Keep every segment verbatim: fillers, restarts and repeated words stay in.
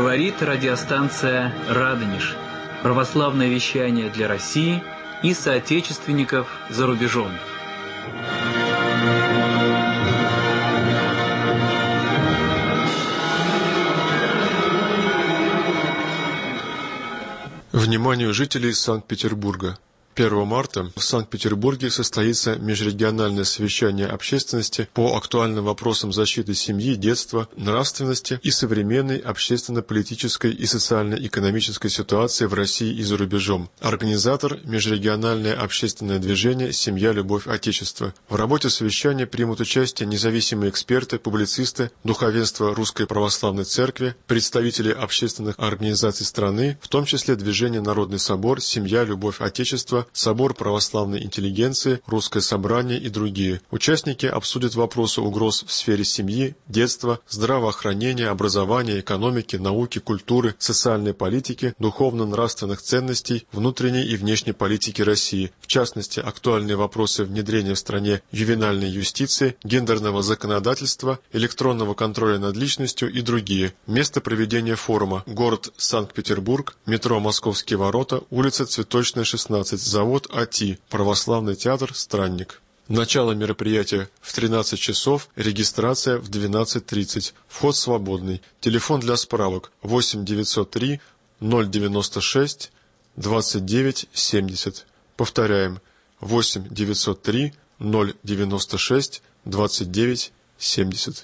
Говорит радиостанция «Радонеж». Православное вещание для России и соотечественников за рубежом. Вниманию жителей Санкт-Петербурга. первого марта в Санкт-Петербурге состоится межрегиональное совещание общественности по актуальным вопросам защиты семьи, детства, нравственности и современной общественно-политической и социально-экономической ситуации в России и за рубежом. Организатор – межрегиональное общественное движение «Семья, любовь, Отечество». В работе совещания примут участие независимые эксперты, публицисты, духовенство Русской Православной Церкви, представители общественных организаций страны, в том числе движение «Народный собор», «Семья, любовь, Отечество», Собор православной интеллигенции, Русское собрание и другие. Участники обсудят вопросы угроз в сфере семьи, детства, здравоохранения, образования, экономики, науки, культуры, социальной политики, духовно-нравственных ценностей, внутренней и внешней политики России, в частности, актуальные вопросы внедрения в стране ювенальной юстиции, гендерного законодательства, электронного контроля над личностью и другие. Место проведения форума – город Санкт-Петербург, метро Московские ворота, улица Цветочная, шестнадцать, завод АТИ, Православный театр «Странник». Начало мероприятия в тринадцать часов, регистрация в двенадцать тридцать. Вход свободный. Телефон для справок восемь девятьсот три ноль девяносто шесть двадцать девять семьдесят. Повторяем, восемь девятьсот три ноль девяносто шесть двадцать девять семьдесят.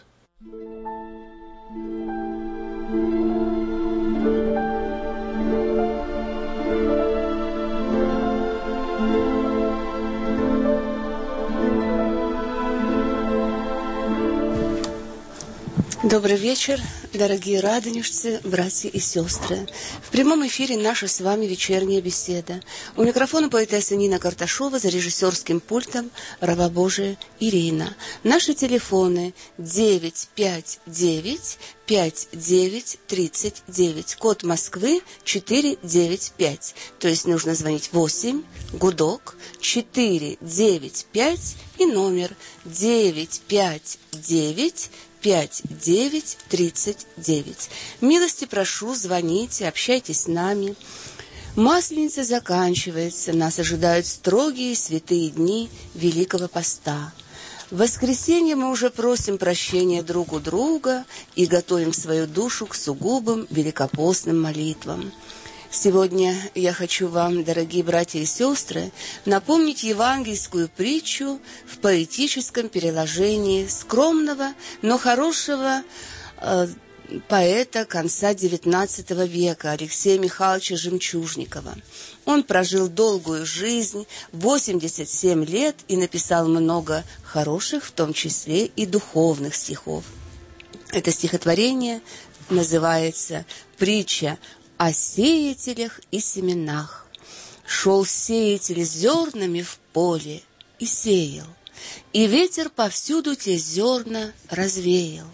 Добрый вечер, дорогие радонежцы, братья и сестры. В прямом эфире наша с вами вечерняя беседа. У микрофона поэтесса Нина Карташова, за режиссерским пультом раба Божия Ирина. Наши телефоны девять пять девять пять девять тридцать девять, код Москвы четыре девять пять. То есть нужно звонить восемь, гудок, четыре девять пять и номер девять пять девять пять девять тридцать девять. Милости прошу, звоните, общайтесь с нами. Масленица заканчивается, нас ожидают строгие святые дни Великого Поста. В воскресенье мы уже просим прощения друг у друга и готовим свою душу к сугубым великопостным молитвам. Сегодня я хочу вам, дорогие братья и сестры, напомнить евангельскую притчу в поэтическом переложении скромного, но хорошего э, поэта конца девятнадцатого века Алексея Михайловича Жемчужникова. Он прожил долгую жизнь, восемьдесят семь лет, и написал много хороших, в том числе и духовных стихов. Это стихотворение называется «Притча о сеятелях и семенах. Шел сеятель зернами в поле и сеял, и ветер повсюду те зерна развеял.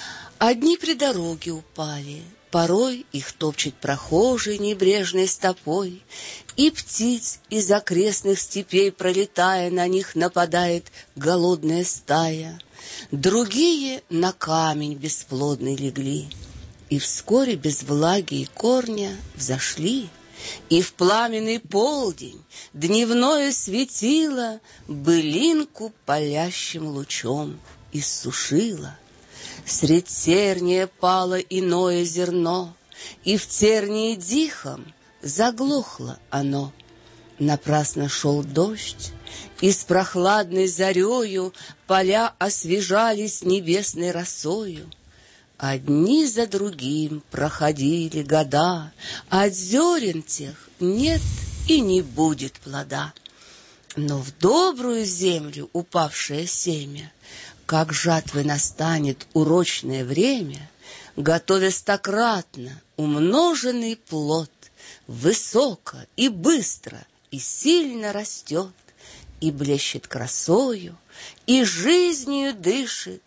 Одни при дороге упали, порой их топчет прохожий небрежной стопой, и птиц из окрестных степей, пролетая, на них нападает голодная стая. Другие на камень бесплодный легли, и вскоре без влаги и корня взошли, и в пламенный полдень дневное светило былинку палящим лучом иссушило. Средь терния пало иное зерно, и в тернии дихом заглохло оно. Напрасно шел дождь, и с прохладной зарею поля освежались небесной росою. Одни за другим проходили года, от зерен тех нет и не будет плода. Но в добрую землю упавшее семя, как жатвы настанет урочное время, готовя стократно умноженный плод, высоко и быстро и сильно растет, и блещет красою, и жизнью дышит,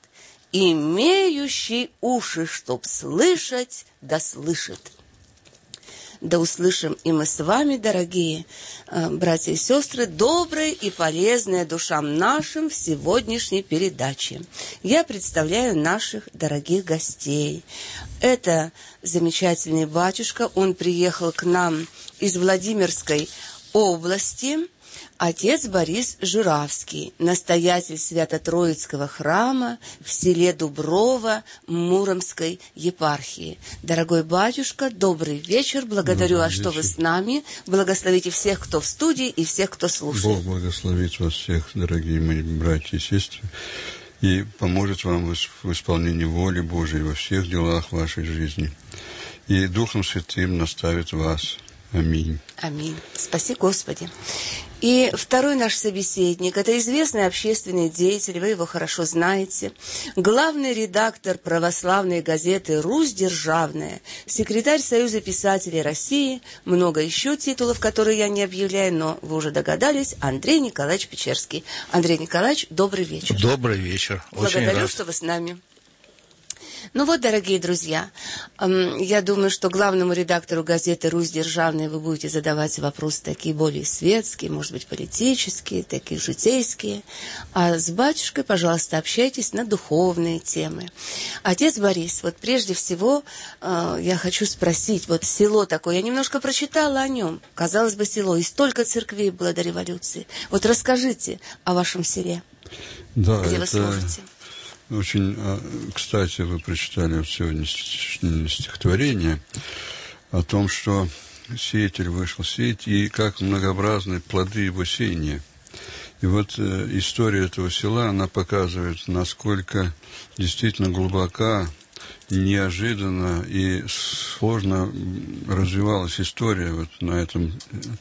имеющий уши, чтоб слышать, да слышит. Да услышим и мы с вами, дорогие э, братья и сестры, доброе и полезное душам нашим в сегодняшней передаче. Я представляю наших дорогих гостей. Это замечательный батюшка, он приехал к нам из Владимирской области, отец Борис Журавский, настоятель Свято-Троицкого храма в селе Дуброво Муромской епархии. Дорогой батюшка, добрый вечер, благодарю добрый вас, вечер. Что вы с нами, благословите всех, кто в студии, и всех, кто слушает. Бог благословит вас всех, дорогие мои братья и сестры, и поможет вам в исполнении воли Божией во всех делах вашей жизни. И Духом Святым наставит вас. Аминь. Аминь. Спаси Господи. И второй наш собеседник – это известный общественный деятель, вы его хорошо знаете, главный редактор православной газеты «Русь Державная», секретарь Союза писателей России, много еще титулов, которые я не объявляю, но вы уже догадались, Андрей Николаевич Печерский. Андрей Николаевич, добрый вечер. Добрый вечер. Очень Благодарю, рад. что вы с нами. Ну вот, дорогие друзья, я думаю, что главному редактору газеты «Русь Державная» вы будете задавать вопросы такие более светские, может быть, политические, такие житейские. А с батюшкой, пожалуйста, общайтесь на духовные темы. Отец Борис, вот прежде всего я хочу спросить, вот село такое, я немножко прочитала о нем, казалось бы, село, и столько церквей было до революции. Вот расскажите о вашем селе, да, где это... вы служите. Очень, кстати, вы прочитали вот сегодня стихотворение о том, что сеятель вышел сеять, и как многообразны плоды его сеяния. И вот э, история этого села, она показывает, насколько действительно глубока, неожиданно и сложно развивалась история. Вот на этом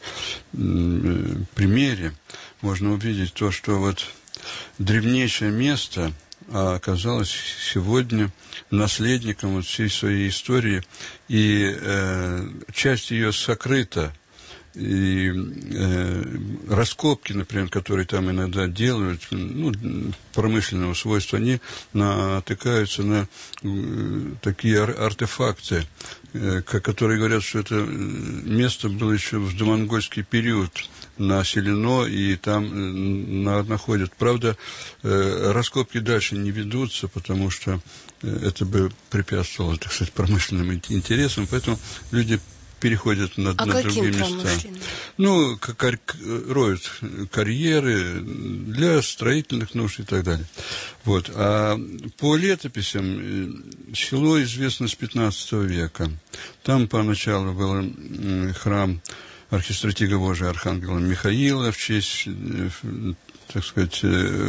э, примере можно увидеть то, что вот древнейшее место а оказалось сегодня наследником вот всей своей истории, и э, часть ее сокрыта, и э, раскопки, например, которые там иногда делают, ну, промышленного свойства, они натыкаются на э, такие ар- артефакты, э, которые говорят, что это место было еще в домонгольский период населено, и там на, находят. Правда, э, раскопки дальше не ведутся, потому что это бы препятствовало, так сказать, промышленным интересам, поэтому люди переходят на, а на другие места. Ну, как, роют карьеры для строительных нужд и так далее. Вот. А по летописям село известно с пятнадцатого века. Там поначалу был храм архистратига Божия Архангела Михаила в честь, так сказать,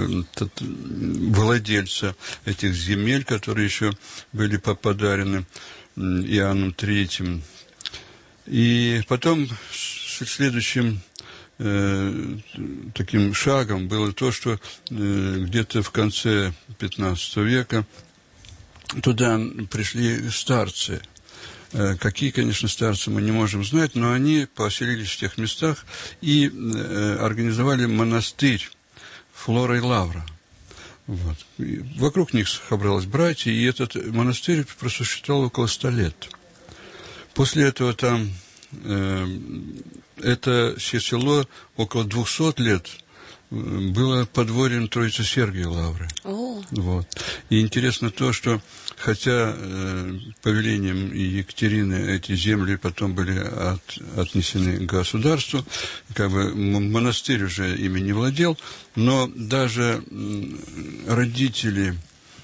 владельца этих земель, которые еще были подарены Иоанном Третьим. И потом следующим э, таким шагом было то, что э, где-то в конце пятнадцатого века туда пришли старцы. Э, какие, конечно, старцы мы не можем знать, но они поселились в тех местах и э, организовали монастырь Флора и Лавра. Вот. И вокруг них собралось братья, и этот монастырь просуществовал около ста лет. После этого там э, это село около двухсот лет было подворьем Троицы Сергия Лавры. Oh. Вот. И интересно то, что хотя э, повелением Екатерины эти земли потом были от, отнесены к государству, как бы монастырь уже ими не владел, но даже родители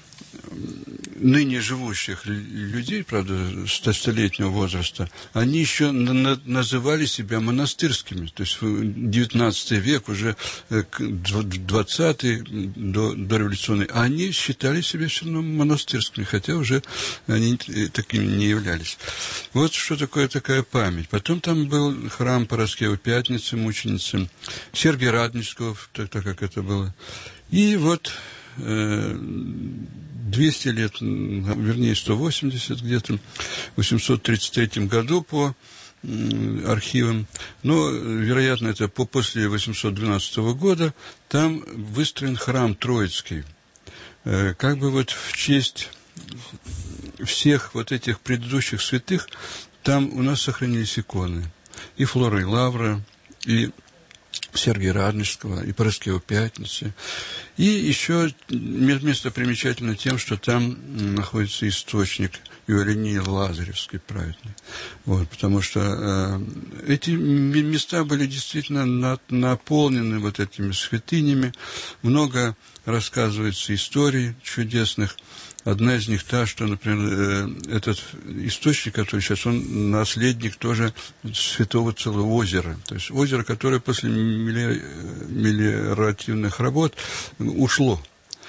ныне живущих людей, правда, столетнего возраста, они еще на- называли себя монастырскими. То есть в девятнадцатый век, уже двадцатый, до, дореволюционный, они считали себя все равно монастырскими, хотя уже они такими не являлись. Вот что такое такая память. Потом там был храм Параскевы Пятницы, мученицы, Сергия Радонежского, так, так как это было. И вот двести лет, вернее, сто восемьдесят где-то, в восемьсот тридцать третьем году по архивам, но, вероятно, это по, после восемьсот двенадцатого года, там выстроен храм Троицкий, как бы вот в честь всех вот этих предыдущих святых, там у нас сохранились иконы. И Флора и Лавра, и Сергия Радонежского, и Параскева Пятницы. И еще место примечательно тем, что там находится источник Евлинии Лазаревской праведной. Вот, потому что э, эти места были действительно на, наполнены вот этими святынями. Много рассказывается историй чудесных. Одна из них та, что, например, этот источник, который сейчас, он наследник тоже святого целого озера. То есть озеро, которое после мелиоративных работ ушло.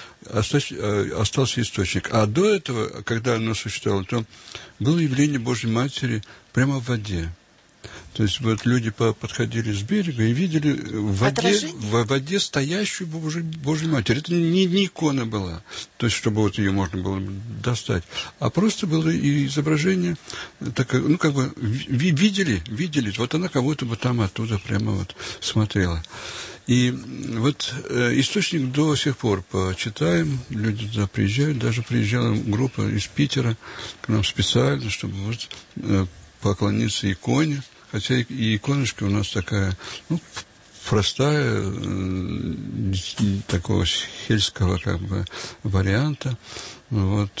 Остался источник. А до этого, когда оно существовало, то было явление Божьей Матери прямо в воде. То есть вот люди подходили с берега и видели в воде, в воде стоящую Божью, Божью Матерь. Это не, не икона была, то есть чтобы вот ее можно было достать, а просто было и изображение, так, ну как бы видели, видели, вот она кого-то бы там оттуда прямо вот смотрела. И вот э, источник до сих пор почитаем, люди туда приезжают, даже приезжала группа из Питера к нам специально, чтобы вот э, поклониться иконе. Хотя и иконочка у нас такая, ну, простая, э, такого сельского как бы варианта. Вот.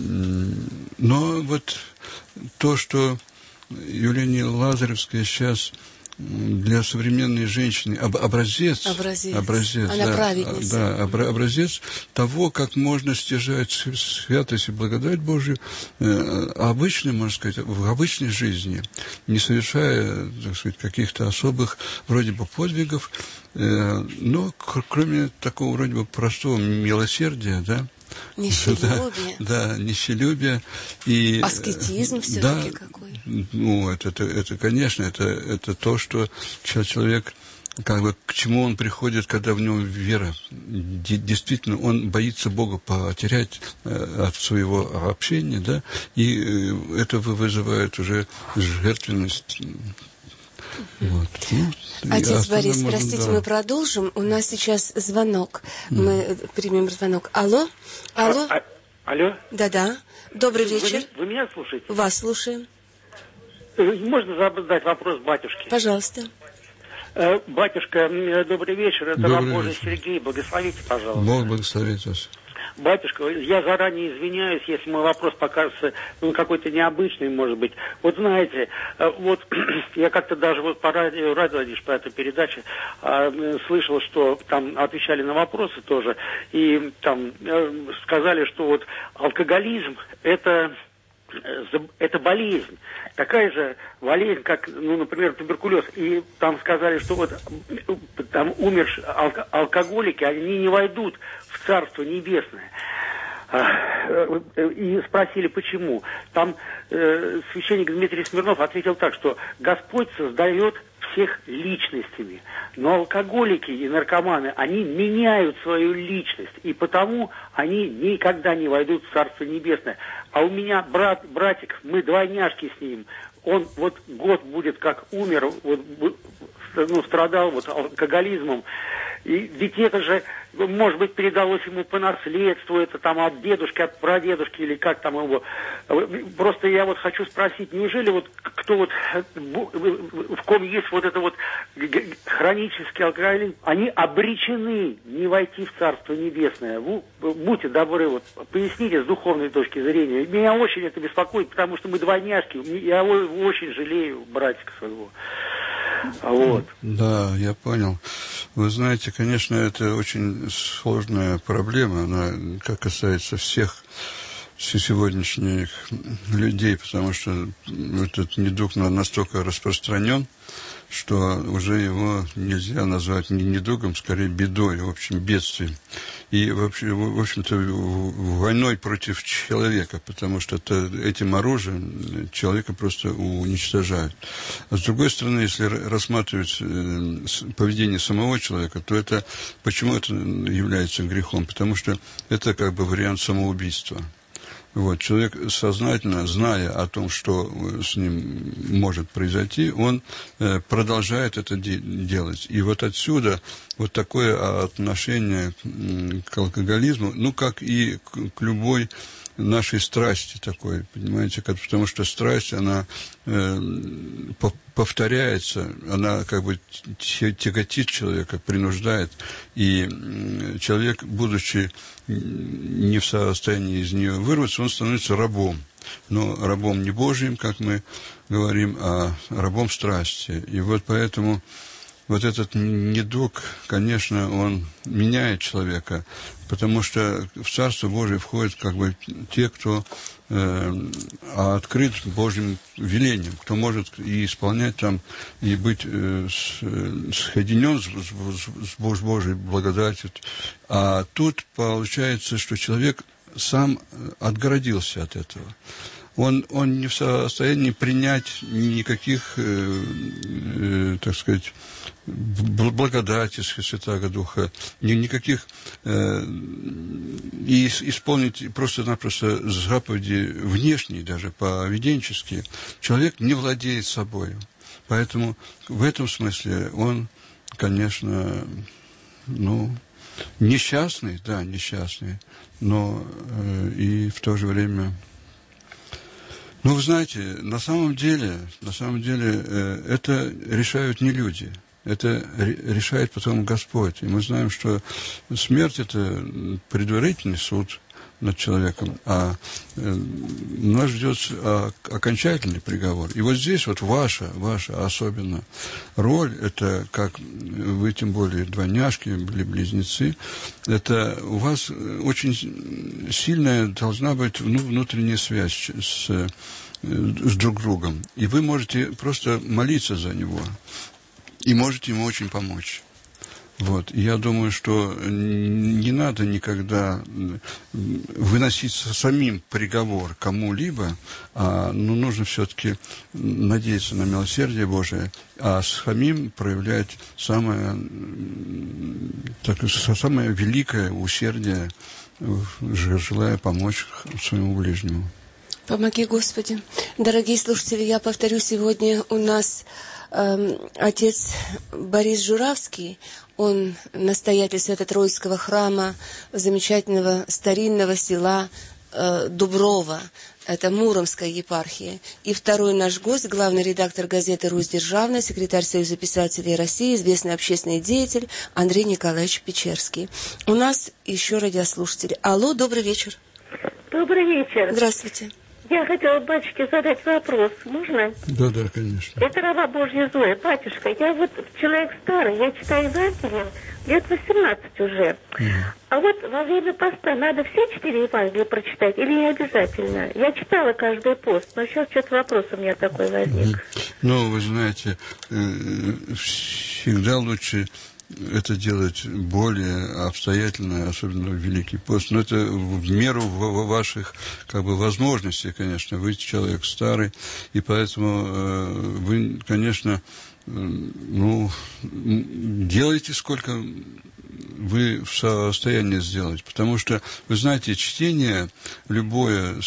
Но вот то, что Евления Лазаревская сейчас для современной женщины образец, образец, образец, она да, праведница. Да, образец того, как можно стяжать святость и благодать Божию э, обычной, можно сказать, в обычной жизни, не совершая, так сказать, каких-то особых вроде бы подвигов, э, но кроме такого вроде бы простого милосердия, да, нищелюбие. Да, да, нищелюбие и аскетизм все-таки да, какой. Ну, это, это, это, конечно, это, это то, что человек, как бы, к чему он приходит, когда в нем вера. Действительно, он боится Бога потерять от своего общения, да, и это вызывает уже жертвенность. Вот. Ну, Отец Борис, можно, простите, да. мы продолжим. У нас сейчас звонок. Mm. Мы примем звонок. Алло? Алло? А, а, алло? Да-да. Добрый вы, вечер. Вы, вы меня слушаете? Вас слушаем. Можно задать вопрос батюшке? Пожалуйста. Э, батюшка, добрый вечер. Это раб Божий вечер. Сергей. Благословите, пожалуйста. Бог благословит вас. Батюшка, я заранее извиняюсь, если мой вопрос покажется ну, какой-то необычный, может быть. Вот знаете, вот я как-то даже вот по радио, радио лишь по этой передаче э, слышал, что там отвечали на вопросы тоже, и там э, сказали, что вот алкоголизм это... это болезнь, такая же болезнь, как, ну, например, туберкулез. И там сказали, что вот там умершие алко- алкоголики, они не войдут в Царство Небесное. И спросили, почему. Там э, священник Дмитрий Смирнов ответил так, что Господь создает всех личностями, но алкоголики и наркоманы, они меняют свою личность, и потому они никогда не войдут в Царство Небесное. А у меня брат, братик, мы двойняшки с ним, он вот год будет как умер, вот, ну, страдал вот алкоголизмом, и ведь это же, может быть, передалось ему по наследству, это там от дедушки, от прадедушки, или как там его. Просто я вот хочу спросить, неужели вот кто вот, в ком есть вот это вот хронический алкоголизм, они обречены не войти в Царство Небесное? Будьте добры, вот, поясните с духовной точки зрения. Меня очень это беспокоит, потому что мы двойняшки, я очень жалею братика своего. Вот. Да, я понял. Вы знаете, конечно, это очень сложная проблема, она как касается всех сегодняшних людей, потому что этот недуг настолько распространен, что уже его нельзя назвать не недугом, скорее бедой, в общем, бедствием. И, вообще, в общем-то, войной против человека, потому что это, этим оружием человека просто уничтожают. А с другой стороны, если рассматривать поведение самого человека, то это, почему это является грехом? Потому что это как бы вариант самоубийства. Вот, человек сознательно, зная о том, что с ним может произойти, он э, продолжает это де- делать. И вот отсюда вот такое отношение к алкоголизму, ну, как и к, к любой нашей страсти такой, понимаете, потому что страсть, она э, повторяется, она как бы тяготит человека, принуждает, и человек, будучи не в состоянии из нее вырваться, он становится рабом. Но рабом не Божьим, как мы говорим, а рабом страсти. И вот поэтому вот этот недуг, конечно, он меняет человека, потому что в Царство Божие входят как бы те, кто э, открыт Божьим велением, кто может и исполнять там, и быть э, с, соединен с, с, с Божьей благодатью. А тут получается, что человек сам отгородился от этого. Он, он не в состоянии принять никаких, э, э, так сказать, благодати Святаго Духа, ни, никаких, э, и исполнить просто-напросто заповеди внешние, даже поведенческие. Человек не владеет собой. Поэтому в этом смысле он, конечно, ну, несчастный, да, несчастный, но э, и в то же время... Ну, вы знаете, на самом деле, на самом деле э, это решают не люди, это решает потом Господь. И мы знаем, что смерть – это предварительный суд над человеком, а э, нас ждет а, окончательный приговор. И вот здесь вот ваша, ваша особенно роль, это как вы, тем более, двойняшки или близнецы, это у вас очень сильная должна быть внутренняя связь с, с друг другом. И вы можете просто молиться за него, и можете ему очень помочь. Вот. Я думаю, что не надо никогда выносить самим приговор кому-либо, а ну, нужно все-таки надеяться на милосердие Божие, а самим проявлять самое, так, самое великое усердие, желая помочь своему ближнему. Помоги, Господи. Дорогие слушатели, я повторю, сегодня у нас э, отец Борис Журавский, он настоятель Свято-Троицкого храма замечательного старинного села э, Дуброва, это Муромская епархия. И второй наш гость, главный редактор газеты «Русь Державная», секретарь Союза писателей России, известный общественный деятель Андрей Николаевич Печерский. У нас еще радиослушатели. Алло, добрый вечер. Добрый вечер. Здравствуйте. Я хотела батюшке задать вопрос. Можно? Да, да, конечно. Это раба Божья Зоя. Батюшка, я вот человек старый, я читаю Евангелие лет восемнадцать уже. Mm. А вот во время поста надо все четыре Евангелия прочитать или не обязательно? Я читала каждый пост, но сейчас что-то вопрос у меня такой возник. Mm. Ну, вы знаете, всегда лучше это делать более обстоятельно, особенно в Великий пост. Но это в меру ваших как бы возможностей, конечно. Вы человек старый, и поэтому э, вы, конечно, э, ну, делайте сколько вы в состоянии сделать. Потому что, вы знаете, чтение любое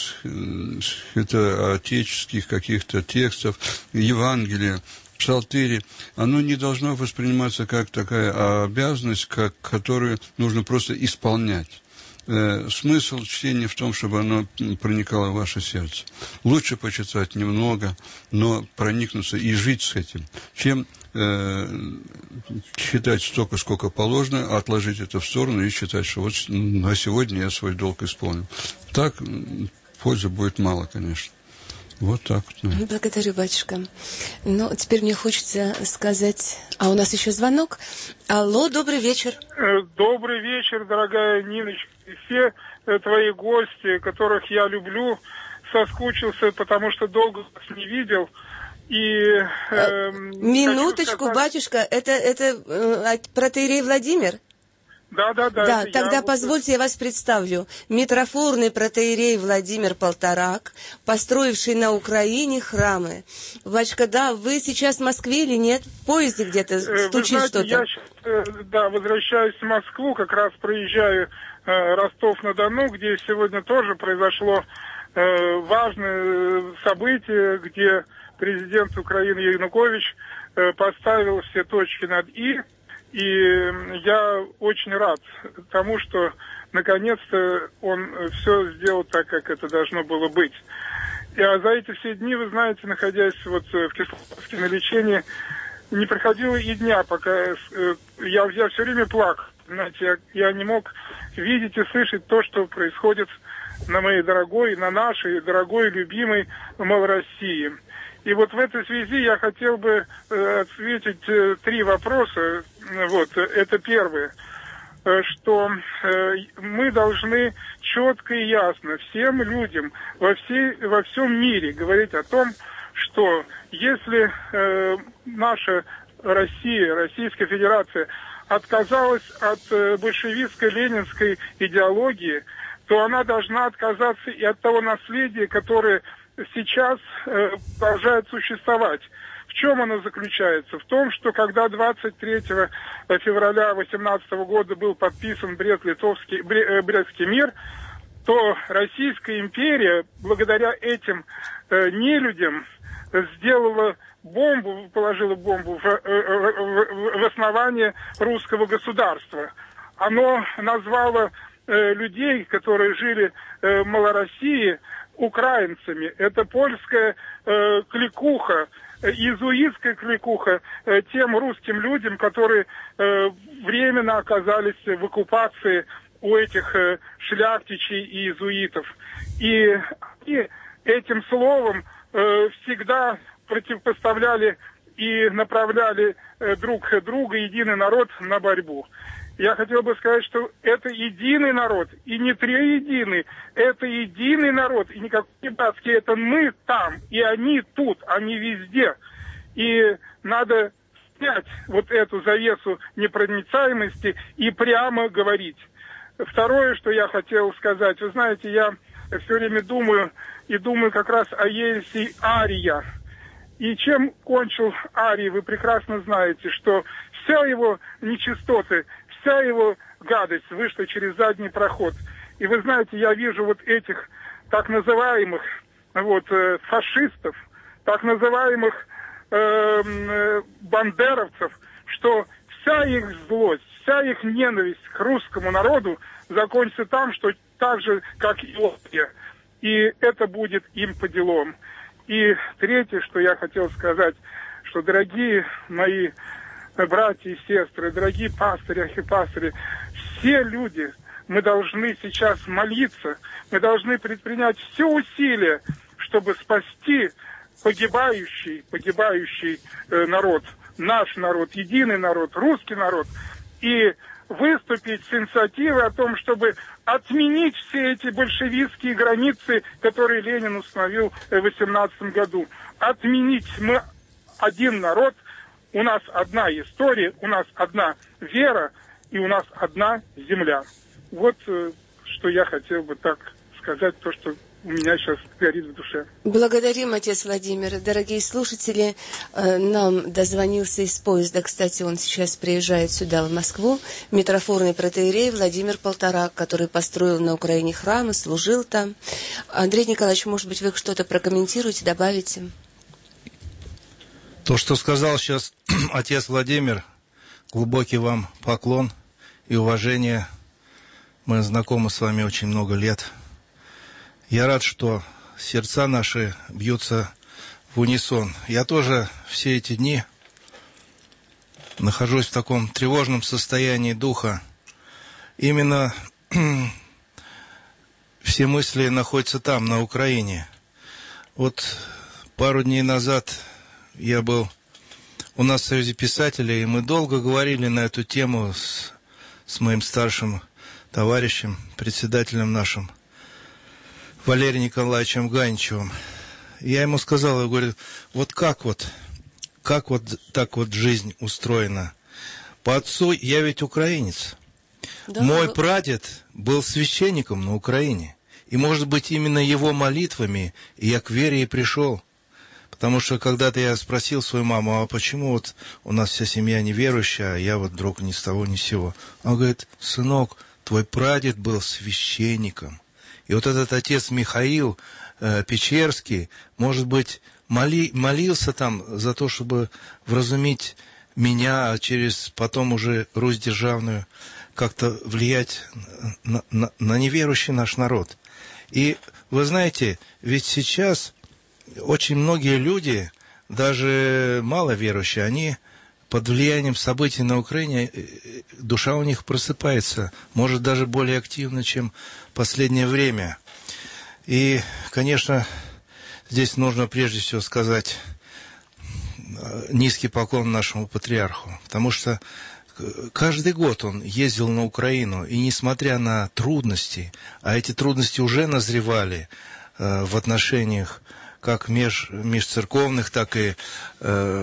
это отеческих каких-то текстов, Евангелия, Псалтыри, оно не должно восприниматься как такая обязанность, как, которую нужно просто исполнять. Э, смысл чтения в том, чтобы оно проникало в ваше сердце. Лучше почитать немного, но проникнуться и жить с этим, чем э, читать столько, сколько положено, отложить это в сторону и считать, что вот на сегодня я свой долг исполнил. Так пользы будет мало, конечно. Вот так вот. Да. Благодарю, батюшка. Ну, теперь мне хочется сказать... А у нас еще звонок. Алло, добрый вечер. Добрый вечер, дорогая Ниночка. И все твои гости, которых я люблю, соскучился, потому что долго вас не видел. И, э, Минуточку, сказать... батюшка, это, это э, протоиерей Владимир? Да, да, да. Да, тогда я... позвольте я вас представлю. Митрофорный протоиерей Владимир Полторак, построивший на Украине храмы. Батюшка, да, вы сейчас в Москве или нет? В поезде где-то стучит что-то? Я сейчас, да, возвращаюсь в Москву, как раз проезжаю э, Ростов-на-Дону, где сегодня тоже произошло э, важное событие, где президент Украины Янукович э, поставил все точки над «и». И я очень рад тому, что наконец-то он все сделал так, как это должно было быть. И, а за эти все дни, вы знаете, находясь вот в Кисловодске на лечении, не проходило и дня, пока я, я все время плакал. Знаете, я, я не мог видеть и слышать то, что происходит на моей дорогой, на нашей дорогой, любимой Малороссии. И вот в этой связи я хотел бы э, ответить э, три вопроса. Вот, это первое, э, что э, мы должны четко и ясно всем людям во, всей, во всем мире говорить о том, что если э, наша Россия, Российская Федерация отказалась от э, большевистской ленинской идеологии, то она должна отказаться и от того наследия, которое сейчас э, продолжает существовать. В чем оно заключается? В том, что когда двадцать третьего февраля две тысячи восемнадцатого года был подписан Брест-Литовский, Брестский мир, то Российская империя, благодаря этим э, нелюдям, сделала бомбу, положила бомбу в, в, в, в основание русского государства. Оно назвало э, людей, которые жили э, в Малороссии, украинцами. Это польская э, кликуха, э, иезуитская кликуха э, тем русским людям, которые э, временно оказались в оккупации у этих э, шляхтичей и иезуитов. И они этим словом э, всегда противопоставляли и направляли э, друг друга, единый народ, на борьбу. Я хотел бы сказать, что это единый народ, и не триединый, это единый народ, и никакой не братский, это мы там, и они тут, они везде. И надо снять вот эту завесу непроницаемости и прямо говорить. Второе, что я хотел сказать, вы знаете, я все время думаю, и думаю как раз о ереси Ария. И чем кончил Арий, вы прекрасно знаете, что вся его нечистоты, вся его гадость вышла через задний проход. И вы знаете, я вижу вот этих так называемых вот, э, фашистов, так называемых э, э, бандеровцев, что вся их злость, вся их ненависть к русскому народу закончится там, что так же, как и Латвия. И это будет им по делам. И третье, что я хотел сказать, что, дорогие мои братья и сестры, дорогие пастыри, архипастыри, все люди, мы должны сейчас молиться, мы должны предпринять все усилия, чтобы спасти погибающий, погибающий э, народ, наш народ, единый народ, русский народ, и выступить с инициативой о том, чтобы отменить все эти большевистские границы, которые Ленин установил в восемнадцатом году. Отменить. Мы один народ, у нас одна история, у нас одна вера и у нас одна земля. Вот что я хотел бы так сказать, то, что у меня сейчас горит в душе. Благодарим, отец Владимир. Дорогие слушатели, нам дозвонился из поезда, кстати, он сейчас приезжает сюда, в Москву, митрофорный протоиерей Владимир Полторак, который построил на Украине храм и служил там. Андрей Николаевич, может быть, вы что-то прокомментируете, добавите? То, что сказал сейчас отец Владимир, глубокий вам поклон и уважение. Мы знакомы с вами очень много лет. Я рад, что сердца наши бьются в унисон. Я тоже все эти дни нахожусь в таком тревожном состоянии духа. Именно все мысли находятся там, на Украине. Вот пару дней назад я был у нас в Союзе писателей, и мы долго говорили на эту тему с, с моим старшим товарищем, председателем нашим, Валерием Николаевичем Ганичевым. Я ему сказал, я говорю, вот как вот, как вот так вот жизнь устроена? По отцу я ведь украинец. Да, Мой да. прадед был священником на Украине. И, может быть, именно его молитвами я к вере и пришел. Потому что когда-то я спросил свою маму, а почему вот у нас вся семья неверующая, а я вот вдруг ни с того ни с сего. Она говорит, сынок, твой прадед был священником. И вот этот отец Михаил э, Печерский, может быть, моли, молился там за то, чтобы вразумить меня, а через потом уже Русь державную, как-то влиять на, на, на неверующий наш народ. И вы знаете, ведь сейчас очень многие люди, даже маловерующие, они под влиянием событий на Украине, душа у них просыпается, может, даже более активно, чем в последнее время. И, конечно, здесь нужно прежде всего сказать низкий поклон нашему патриарху, потому что каждый год он ездил на Украину, и несмотря на трудности, а эти трудности уже назревали э, в отношениях как меж, межцерковных, так и э,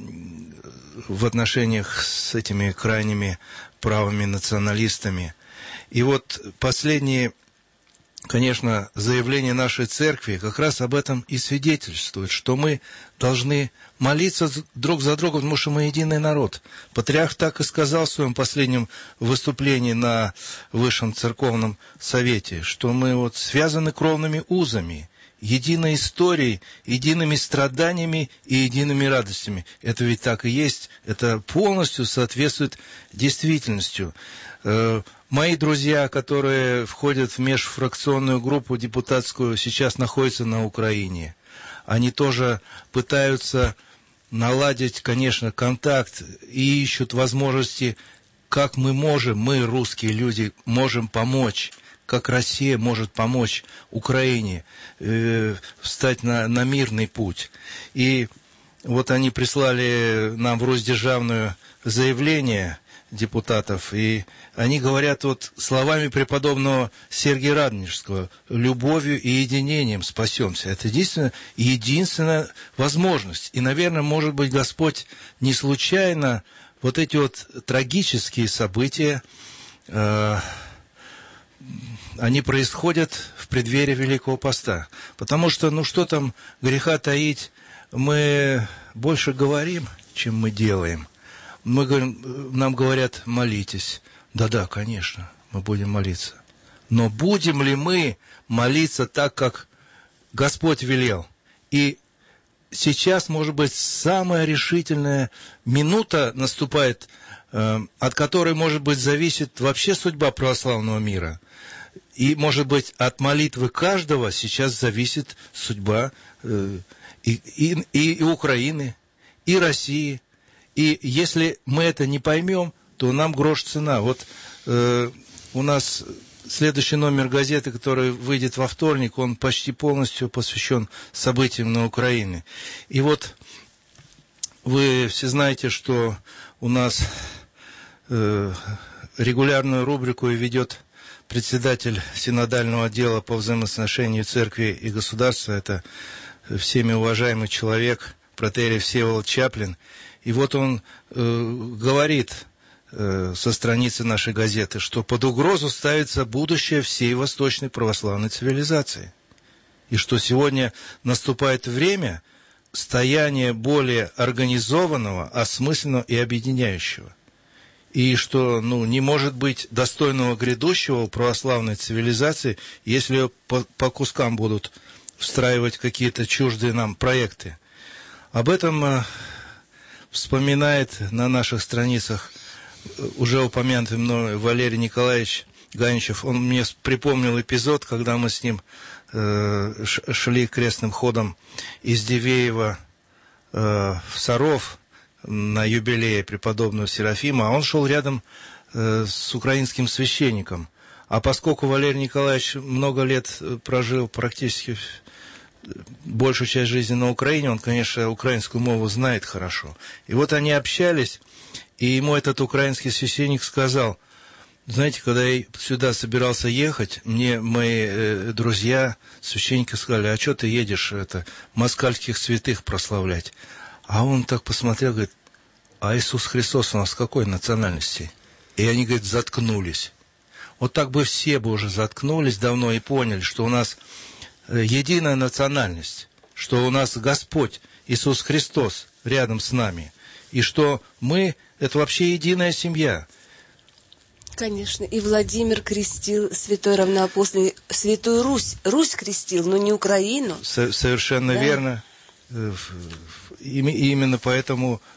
в отношениях с этими крайними правыми националистами. И вот последние, конечно, заявления нашей церкви как раз об этом и свидетельствуют, что мы должны молиться друг за друга, потому что мы единый народ. Патриарх так и сказал в своем последнем выступлении на Высшем Церковном Совете, что мы вот связаны кровными узами, единой историей, едиными страданиями и едиными радостями. Это ведь так и есть, это полностью соответствует действительности. Мои друзья, которые входят в межфракционную группу депутатскую, сейчас находятся на Украине. Они тоже пытаются наладить, конечно, контакт и ищут возможности, как мы можем, мы, русские люди, можем помочь, как Россия может помочь Украине э, встать на, на мирный путь. И вот они прислали нам в Русь державную заявление депутатов, и они говорят вот словами преподобного Сергия Радонежского: любовью и единением спасемся. Это единственная, единственная возможность. И, наверное, может быть, Господь не случайно вот эти вот трагические события, э, они происходят в преддверии Великого Поста. Потому что, ну что там греха таить, мы больше говорим, чем мы делаем. Мы говорим, нам говорят: молитесь. Да-да, конечно, мы будем молиться. Но будем ли мы молиться так, как Господь велел? И сейчас, может быть, самая решительная минута наступает, э, от которой, может быть, зависит вообще судьба православного мира. И, может быть, от молитвы каждого сейчас зависит судьба э, и, и, и Украины, и России. И если мы это не поймем, то нам грош цена. Вот э, у нас следующий номер газеты, который выйдет во вторник, он почти полностью посвящен событиям на Украине. И вот вы все знаете, что у нас э, регулярную рубрику ведет председатель синодального отдела по взаимоотношению церкви и государства. Это всеми уважаемый человек, протоиерей Всеволод Чаплин. И вот он э, говорит э, со страницы нашей газеты, что под угрозу ставится будущее всей восточной православной цивилизации. И что сегодня наступает время стояния более организованного, осмысленного и объединяющего. И что ну, не может быть достойного грядущего у православной цивилизации, если ее по, по кускам будут встраивать какие-то чуждые нам проекты. Об этом э, вспоминает на наших страницах уже упомянутый мной Валерий Николаевич Ганичев. Он мне припомнил эпизод, когда мы с ним э, шли крестным ходом из Дивеева э, в Саров на юбилее преподобного Серафима, а он шел рядом э, с украинским священником. А поскольку Валерий Николаевич много лет прожил, практически большую часть жизни на Украине, он, конечно, украинскую мову знает хорошо. И вот они общались, и ему этот украинский священник сказал: знаете, когда я сюда собирался ехать, мне мои э, друзья, священники, сказали: а что ты едешь это, москальских святых прославлять? А он так посмотрел, говорит: а Иисус Христос у нас какой национальности? И они, говорит, заткнулись. Вот так бы все бы уже заткнулись давно и поняли, что у нас единая национальность, что у нас Господь Иисус Христос рядом с нами, и что мы – это вообще единая семья. Конечно, и Владимир крестил святой равноапостольный, Святую Русь, Русь крестил, но не Украину. Со- совершенно да. верно. И именно поэтому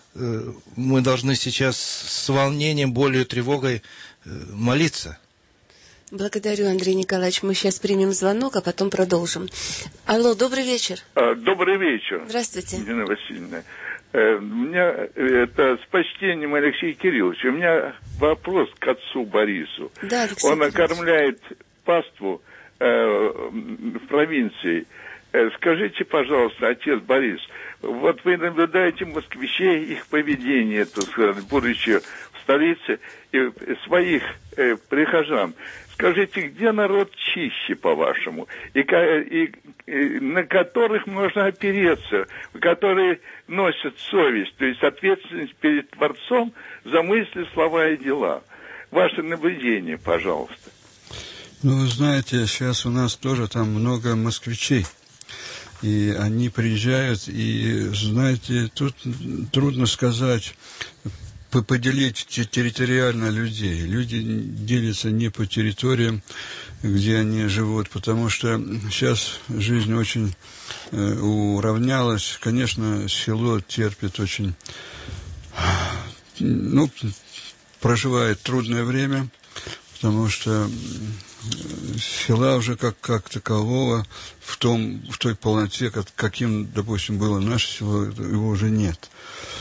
мы должны сейчас с волнением, болью, тревогой молиться. Благодарю, Андрей Николаевич. Мы сейчас примем звонок, а потом продолжим. Алло, добрый вечер. Добрый вечер. Здравствуйте. Елена Васильевна. У меня, это с почтением Алексей Кириллович, у меня вопрос к отцу Борису. Да, Алексей Он Кириллович. окормляет паству э, в провинции. Э, скажите, пожалуйста, отец Борис, вот вы наблюдаете москвичей, их поведение, так сказать, будучи в столице, и своих э, прихожан. Скажите, где народ чище, по-вашему, и, и, и на которых можно опереться, которые носят совесть, то есть ответственность перед Творцом за мысли, слова и дела? Ваше наблюдение, пожалуйста. Ну, вы знаете, сейчас у нас тоже там много москвичей. И они приезжают, и, знаете, тут трудно сказать, поделить территориально людей. Люди делятся не по территориям, где они живут, потому что сейчас жизнь очень э, уравнялась. Конечно, село терпит очень, ну, проживает трудное время, потому что села уже как, как такового в, том, в той полноте, как, каким, допустим, было наше село, его уже нет.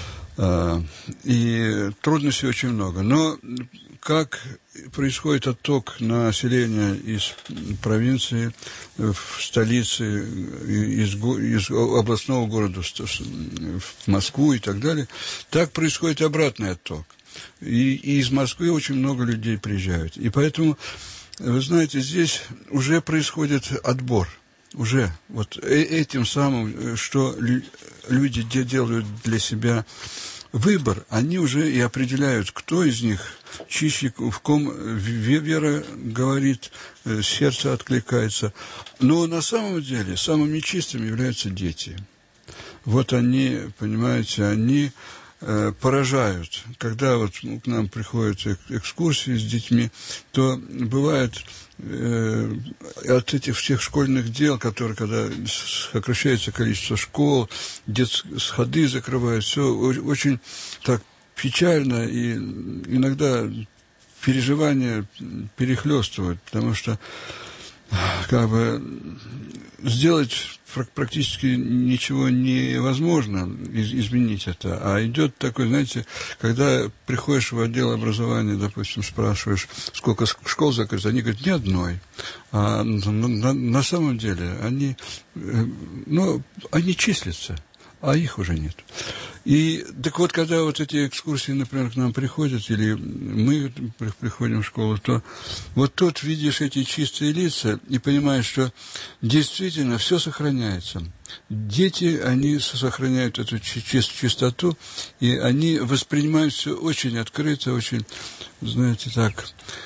И трудностей очень много. Но как происходит отток населения из провинции в столицы, из, из областного города в Москву и так далее, так происходит обратный отток. И, и из Москвы очень много людей приезжают. И поэтому, вы знаете, здесь уже происходит отбор. Уже вот этим самым, что люди делают для себя выбор, они уже и определяют, кто из них чище, в ком вера говорит, сердце откликается. Но на самом деле самыми чистыми являются дети. Вот они, понимаете, они э, поражают. Когда вот к нам приходят экскурсии с детьми, то бывает э, от этих всех школьных дел, которые, когда сокращается количество школ, детские сады закрывают, все очень так печально, и иногда переживания перехлестывают, потому что как бы сделать практически ничего невозможно, изменить это. А идет такой, знаете, когда приходишь в отдел образования, допустим, спрашиваешь, сколько школ закрыто, они говорят, ни одной. А на, на, на самом деле они, ну, они числятся, а их уже нет. И так вот, когда вот эти экскурсии, например, к нам приходят, или мы приходим в школу, то вот тут видишь эти чистые лица и понимаешь, что действительно все сохраняется. Дети, они сохраняют эту чистоту, и они воспринимают все очень открыто, очень, знаете, так,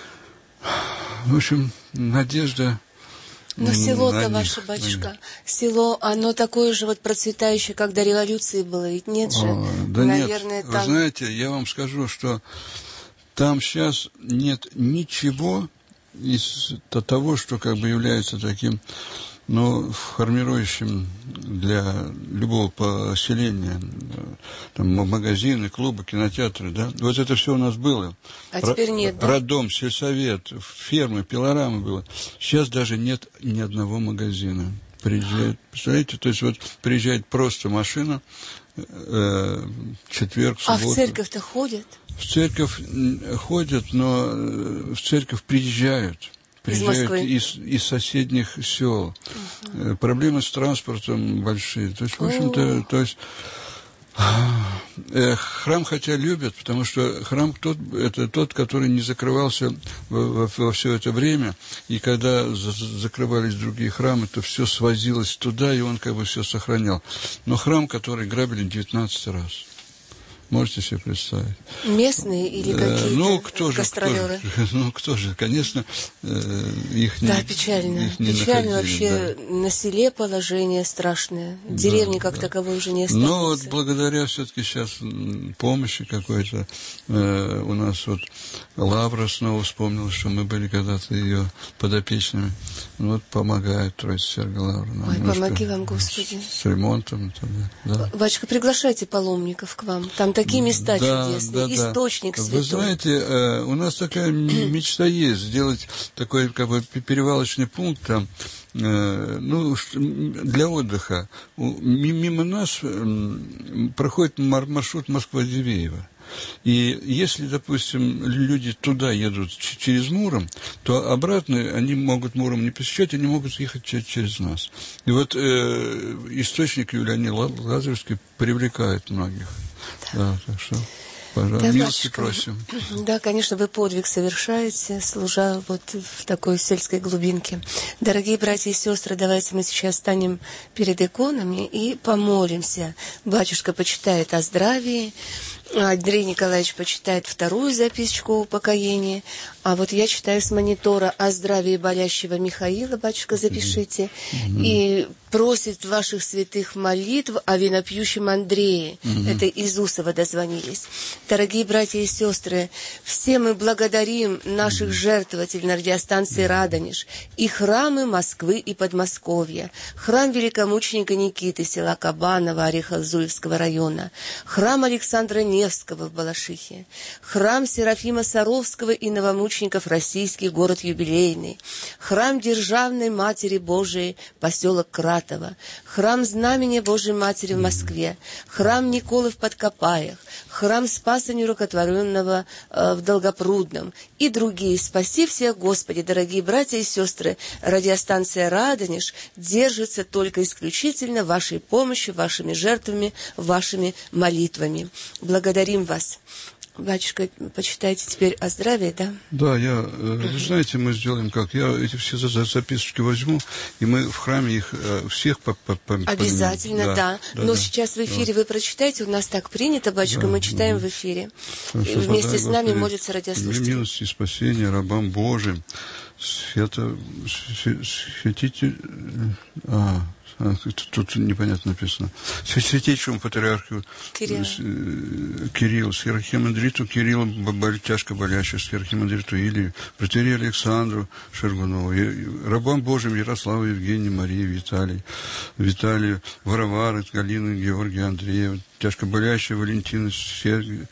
в общем, надежда. Но село-то ваше, батюшка, село, оно такое же вот процветающее, как до революции было, ведь нет же? О, да наверное, нет, там... вы знаете, я вам скажу, что там сейчас нет ничего из того, что как бы является таким, ну, формирующим для любого поселения, там, магазины, клубы, кинотеатры, да, вот это все у нас было. А Р- теперь нет, да? Роддом, сельсовет, фермы, пилорамы было. Сейчас даже нет ни одного магазина. Приезжает, представляете, то есть вот приезжает просто машина, э, четверг, субботу. А в церковь-то ходят? В церковь ходят, но в церковь приезжают. Приезжают из, из соседних сел. Uh-huh. Проблемы с транспортом большие. То есть, в общем-то, uh-huh. то есть, э, храм хотя любят, потому что храм тот, это тот, который не закрывался во, во, во все это время, и когда за, закрывались другие храмы, то все свозилось туда, и он как бы все сохранял. Но храм, который грабили девятнадцать раз. Можете себе представить? Местные или какие-то ну, кто же, гастролеры? Кто же, ну, кто же, конечно, их не... Да, печально. Их не печально находили, вообще. Да. На селе положение страшное. Деревни да, как да. таковой уже не остается. Но вот благодаря все-таки сейчас помощи какой-то, э, у нас вот Лавра снова вспомнила, что мы были когда-то ее подопечными. Вот помогает Троица Сергия Лавра. Ой, помоги вам, Господи. С, с ремонтом. Тогда, да. Батюшка, приглашайте паломников к вам. Там Какие места да, чудесные, да, источник да. святой. Вы знаете, у нас такая мечта есть, сделать такой как бы перевалочный пункт там, ну, для отдыха. Мимо нас проходит маршрут Москва-Дивеево. И если, допустим, люди туда едут через Муром, то обратно они могут Муром не посещать, они могут ехать через нас. И вот э, источник Юлианы Лазаревской привлекает многих. Да, да, так что, пожалуйста, да, милости батюшка, просим. Да, конечно, вы подвиг совершаете, служа вот в такой сельской глубинке. Дорогие братья и сестры, давайте мы сейчас станем перед иконами и помолимся. Батюшка почитает о здравии, Андрей Николаевич почитает вторую записочку о упокоении, а вот я читаю с монитора о здравии болящего Михаила, батюшка, запишите, mm-hmm. и просит ваших святых молитв о винопьющем Андрее. Mm-hmm. Это из Усова дозвонились. Дорогие братья и сестры, все мы благодарим наших mm-hmm. жертвователей на радиостанции «Радонеж» и храмы Москвы и Подмосковья, храм великомученика Никиты, села Кабаново, Орехово-Зуевского района, храм Александра Невского в Балашихе, храм Серафима Саровского и новомучеников Российский, город Юбилейный, храм Державной Матери Божией, поселок Кратово, храм Знамения Божией Матери в Москве, храм Николы в Подкопаях, храм Спаса Нерукотворенного э, в Долгопрудном и другие. Спаси всех, Господи, дорогие братья и сестры. Радиостанция «Радонеж» держится только исключительно вашей помощью, вашими жертвами, вашими молитвами. Благодарим вас. Батюшка, почитайте теперь о здравии, да? Да, я, вы знаете, мы сделаем как? Я эти все записочки возьму, и мы в храме их всех по, по, по, обязательно, да. да. да Но да, сейчас в эфире да. вы прочитайте, у нас так принято, батюшка, да, мы читаем да. в эфире. Хорошо, и вместе подай, с нами Господи, молятся радиослушатели. Милости и спасения рабам Божиим, свято, святите... А, Тут, тут непонятно написано. Святейшему патриарху Кирилл, Кирилл схерархимандриту Кириллу, тяжко болящему схерархимандриту Илию, протерею Александру Шергунову, рабам Божьим Ярославу, Евгению, Марии, Виталию, Виталию, Варвары, Галину, Георгию, Андрею, тяжко болящую Валентину, Сергию,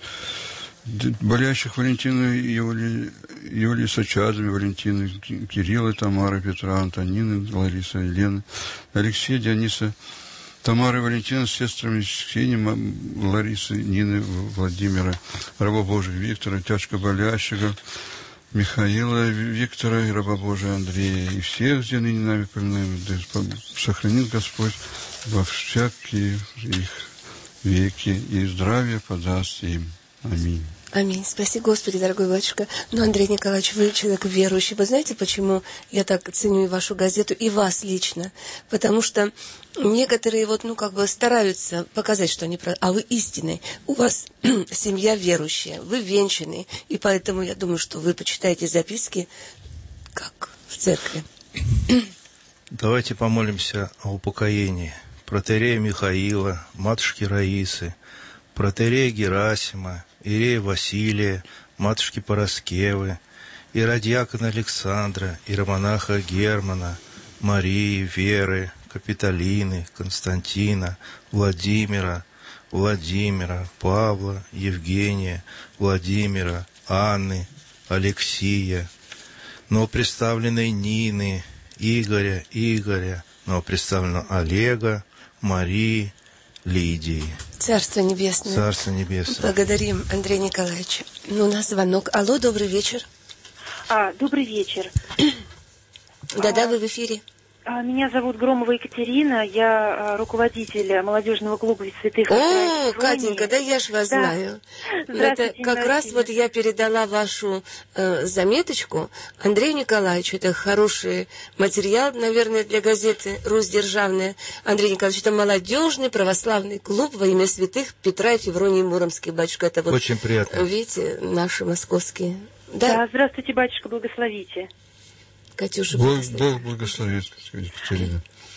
болящих Валентину Юлии, Юлии Сачадами, Валентины, Кирилла, Тамары, Петра, Антонины, Лариса, Елены, Алексея, Диониса, Тамары, Валентина с сестрами Ксении, Ларисы, Нины, Владимира, раба Божия Виктора, тяжко болящего Михаила, Виктора и раба Божия Андрея, и всех, где ныне нами поминаем, да сохранит Господь во всякие их веки, и здравие подаст им. Аминь. Аминь. Спаси Господи, дорогой батюшка. Ну, Андрей Николаевич, вы человек верующий. Вы знаете, почему я так ценю и вашу газету, и вас лично? Потому что некоторые вот, ну, как бы стараются показать, что они правы, а вы истинный. У вас семья верующая, вы венчанный, и поэтому я думаю, что вы почитаете записки, как в церкви. Давайте помолимся о упокоении протоиерея Михаила, матушки Раисы, протоиерея Герасима, иерея Василия, матушки Параскевы, иеродиакона Александра, иеромонаха Германа, Марии, Веры, Капитолины, Константина, Владимира, Владимира, Павла, Евгения, Владимира, Анны, Алексия, новоприставленной Нины, Игоря, Игоря, новоприставленного Олега, Марии, Лидии. Царство Небесное. Царство Небесное. Благодарим Андрея Николаевича. Ну, у нас звонок. Алло, добрый вечер. А, добрый вечер. Да-да, вы в эфире. Меня зовут Громова Екатерина, я руководитель молодежного клуба святых. О, Катенька, да я ж вас да. знаю. Это как раз вот я передала вашу э, заметочку Андрею Николаевичу. Это хороший материал, наверное, для газеты «Русь державная». Андрей Николаевич, это молодежный православный клуб во имя святых Петра и Февронии Муромских. Батюшка, это вот... Очень приятно. Видите, наши московские. Да, да, здравствуйте, батюшка, благословите. Катюша, Бог, Бог благословит, Екатерина.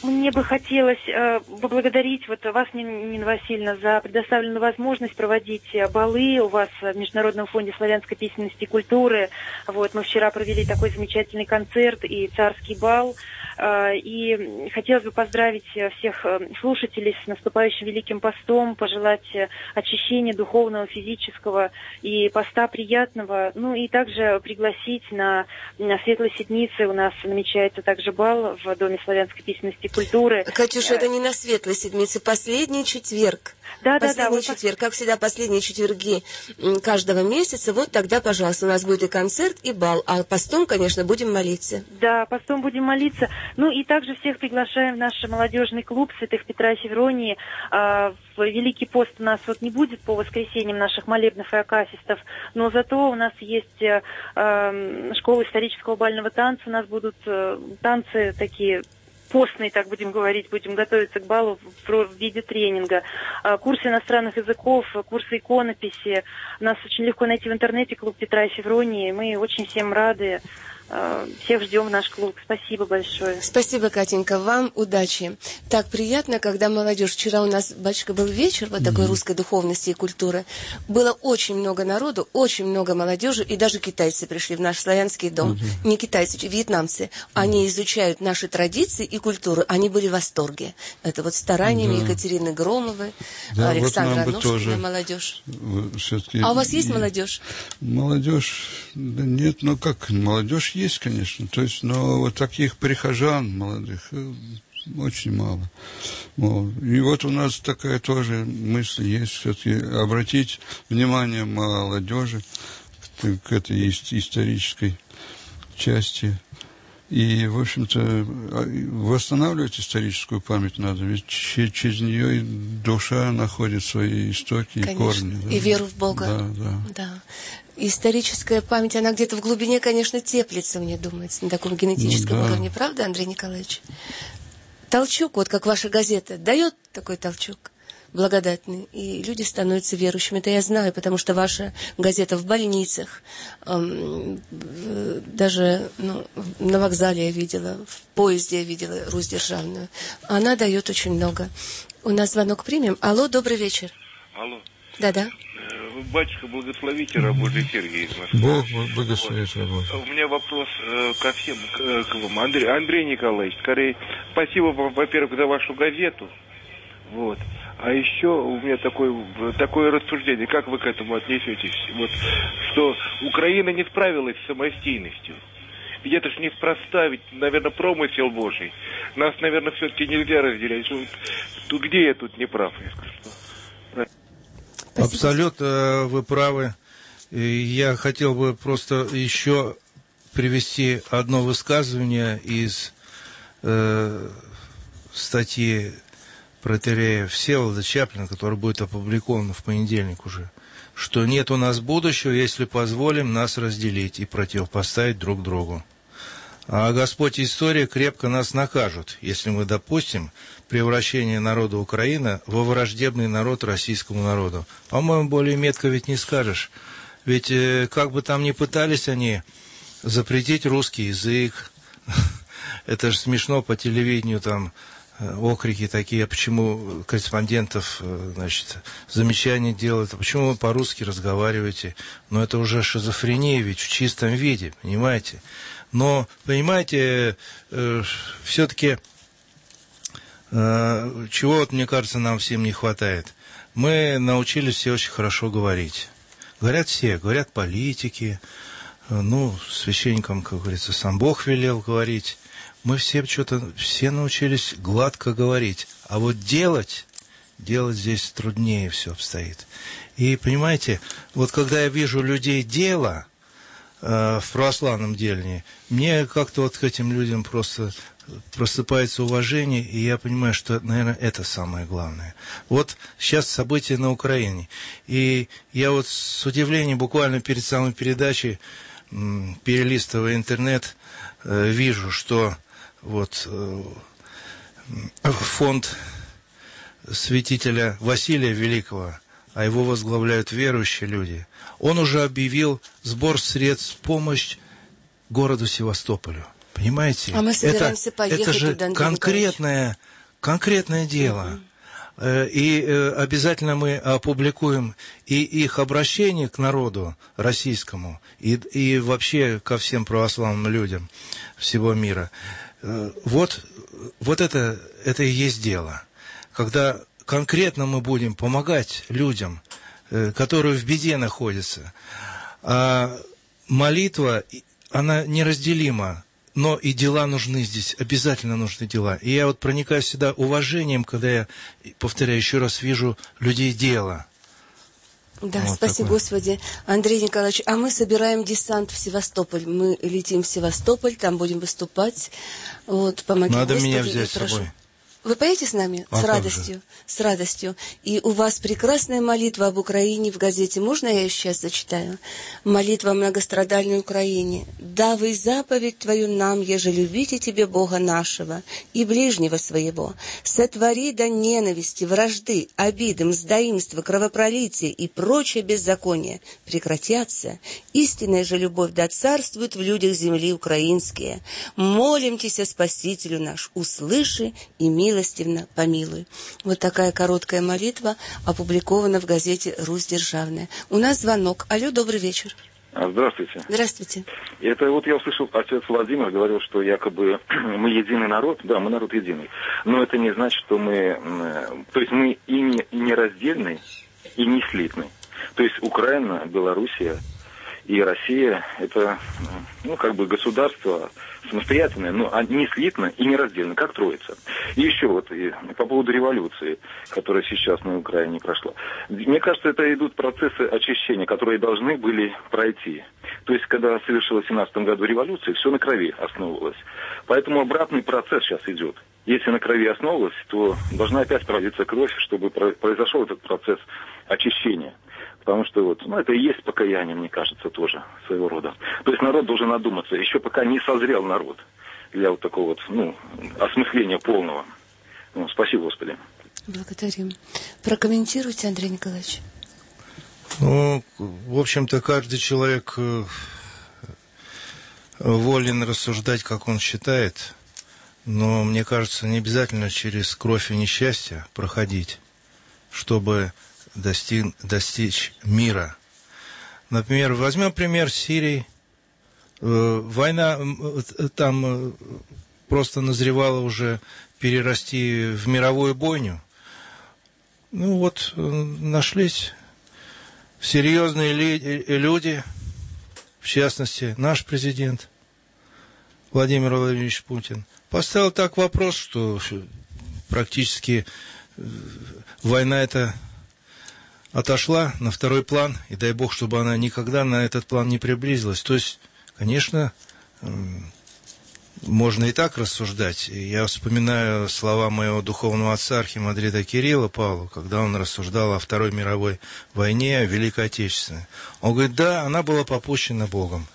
мне бы хотелось э, поблагодарить вот вас, Нина Васильевна, за предоставленную возможность проводить балы у вас в Международном фонде славянской письменности и культуры. Вот, мы вчера провели такой замечательный концерт и царский бал. Э, и хотелось бы поздравить всех слушателей с наступающим Великим постом, пожелать очищения духовного, физического и поста приятного. Ну и также пригласить на, на Светлой Седмице, у нас намечается также бал в Доме славянской письменности и культуры. Катюша, это не на Светлой Седмице, последний четверг. Да, последний да, да, четверг, как всегда, последние четверги каждого месяца. Вот тогда, пожалуйста, у нас будет и концерт, и бал. А постом, конечно, будем молиться. Да, постом будем молиться. Ну и также всех приглашаем в наш молодежный клуб Святых Петра и Февронии. В Великий пост у нас вот не будет по воскресеньям наших молебнов и акафистов, но зато у нас есть э, школа исторического бального танца, у нас будут э, танцы такие постные, так будем говорить, будем готовиться к балу в, в виде тренинга. Э, курсы иностранных языков, курсы иконописи. Нас очень легко найти в интернете, клуб Петра и Февронии. Мы очень всем рады. Всех ждем в наш клуб. Спасибо большое. Спасибо, Катенька. Вам удачи. Так приятно, когда молодежь. Вчера у нас, батюшка, был вечер вот такой mm-hmm. русской духовности и культуры. Было очень много народу, очень много молодежи, и даже китайцы пришли в наш славянский дом. Mm-hmm. Не китайцы, вьетнамцы. Они mm-hmm. изучают наши традиции и культуру. Они были в восторге. Это вот стараниями да. Екатерины Громовой, да, Александра вот Аношкина, молодежь. А у вас есть и... молодежь? Молодежь, да нет, ну как, молодежь есть, конечно, то есть, но вот таких прихожан молодых очень мало. И вот у нас такая тоже мысль есть, все-таки обратить внимание молодежи к этой исторической части. И, в общем-то, восстанавливать историческую память надо, ведь через нее и душа находит свои истоки и корни. Да? И веру в Бога. Да, да. да. Историческая память, она где-то в глубине, конечно, теплится, мне думается, на таком генетическом ну, да. уровне. Правда, Андрей Николаевич? Толчок, вот как ваша газета, дает такой толчок благодатный, и люди становятся верующими. Это я знаю, потому что ваша газета в больницах, эм, даже ну, на вокзале я видела, в поезде я видела Русь державную. Она дает очень много. У нас звонок примем. Алло, добрый вечер. Алло. Да-да. Батюшка, благословите рабочий Сергей из Москвы. Бог благословит рабочий. У меня вопрос э, ко всем, к, к вам. Андрей, Андрей Николаевич, скорее, спасибо вам, во-первых, за вашу газету. Вот. А еще у меня такое, такое рассуждение, как вы к этому отнесетесь? Вот, что Украина не справилась с самостийностью. Ведь это ж неспроста, ведь, наверное, промысел Божий. Нас, наверное, все-таки нельзя разделять. Тут, где я тут не прав? Я скажу, что... Абсолютно вы правы. Я хотел бы просто еще привести одно высказывание из э, статьи протоиерея Всеволода Чаплина, которая будет опубликована в понедельник уже, что нет у нас будущего, если позволим нас разделить и противопоставить друг другу. А Господь и история крепко нас накажут, если мы допустим превращение народа Украины во враждебный народ российскому народу. По-моему, более метко ведь не скажешь. Ведь э, как бы там ни пытались они запретить русский язык, это же смешно по телевидению там окрики такие, а почему корреспондентов, значит, замечания делают, а почему вы по-русски разговариваете? Но это уже шизофрения ведь в чистом виде, понимаете? Но, понимаете, э, все-таки, э, чего, вот, мне кажется, нам всем не хватает. Мы научились все очень хорошо говорить. Говорят все, говорят политики, э, ну, священникам, как говорится, сам Бог велел говорить. Мы все что-то, все научились гладко говорить. А вот делать, делать здесь труднее все обстоит. И, понимаете, вот когда я вижу людей дело, в православном делании, мне как-то вот к этим людям просто просыпается уважение, и я понимаю, что, наверное, это самое главное. Вот сейчас события на Украине. И я вот с удивлением буквально перед самой передачей, перелистывая интернет, вижу, что вот фонд святителя Василия Великого, а его возглавляют верующие люди, он уже объявил сбор средств в помощь городу Севастополю. Понимаете? А мы собираемся это, поехать это же туда, конкретное, конкретное дело. Uh-huh. И обязательно мы опубликуем и их обращение к народу российскому, и, и вообще ко всем православным людям всего мира. Вот, вот это, это и есть дело. Когда конкретно мы будем помогать людям, которые в беде находятся. А молитва, она неразделима. Но и дела нужны здесь, обязательно нужны дела. И я вот проникаюсь всегда уважением, когда я, повторяю еще раз, вижу людей дела. Да, вот спасибо, такое. Господи. Андрей Николаевич, а мы собираем десант в Севастополь. Мы летим в Севастополь, там будем выступать. Вот, помоги, Надо Господи, меня взять с прошу. собой. Вы поедете с нами? А с радостью. С радостью. И у вас прекрасная молитва об Украине в газете. Можно я ее сейчас зачитаю? Молитва о многострадальной Украине. «Давай заповедь Твою нам, еже любите Тебе Бога нашего и ближнего своего. Сотвори до ненависти, вражды, обиды, мздоимства, кровопролития и прочее беззаконие прекратятся. Истинная же любовь да царствует в людях земли украинские. Молим Тебя, Спасителю наш, услыши и милостивно помилуй». Вот такая короткая молитва опубликована в газете «Русь Державная». У нас звонок. Алло, добрый вечер. Здравствуйте. Здравствуйте. Это вот я услышал, отец Владимир говорил, что якобы мы единый народ. Да, мы народ единый. Но это не значит, что мы... То есть мы и не, и не раздельный, и не слитный. То есть Украина, Белоруссия и Россия — это, ну, как бы государство самостоятельное, но не слитно и не раздельно, как Троица. И еще вот и по поводу революции, которая сейчас на Украине прошла. Мне кажется, это идут процессы очищения, которые должны были пройти. То есть, когда совершилась в семнадцатом году революция, все на крови основывалось. Поэтому обратный процесс сейчас идет. Если на крови основывалось, то должна опять пролиться кровь, чтобы произошел этот процесс очищения. Потому что вот, ну, это и есть покаяние, мне кажется, тоже своего рода. То есть народ должен одуматься, еще пока не созрел народ для вот такого вот, ну, осмысления полного. Ну, спасибо, Господи. Благодарим. Прокомментируйте, Андрей Николаевич. Ну, в общем-то, каждый человек волен рассуждать, как он считает, но, мне кажется, не обязательно через кровь и несчастье проходить, чтобы достиг, достичь мира. Например, возьмем пример Сирии. Война там просто назревала уже перерасти в мировую бойню. Ну вот, нашлись серьезные люди, в частности, наш президент Владимир Владимирович Путин, поставил так вопрос, что практически война эта отошла на второй план, и дай бог, чтобы она никогда на этот план не приблизилась. То есть, конечно, можно и так рассуждать. Я вспоминаю слова моего духовного отца архимандрита Кирилла Павла, когда он рассуждал о Второй мировой войне, о Великой Отечественной. Он говорит, да, она была попущена Богом,